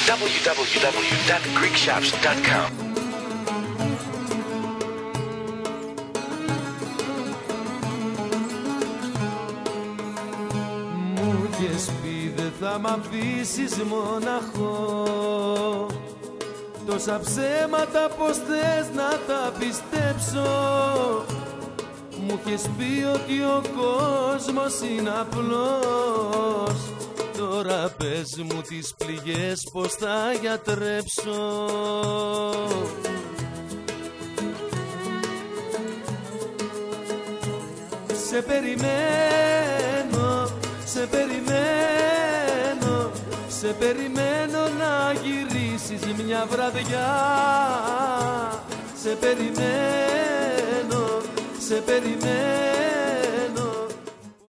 www.greekshops.com. Μου είχες πει δεν θα μ' αφήσεις μοναχό, τόσα ψέματα πως θες να τα πιστέψω. Μου είχες πει ότι ο κόσμος είναι απλός, τώρα πες μου τις πληγές πως θα γιατρέψω. Σε περιμένω, σε περιμένω, σε περιμένω να γυρίσεις μια βραδιά. Σε περιμένω, σε περιμένω.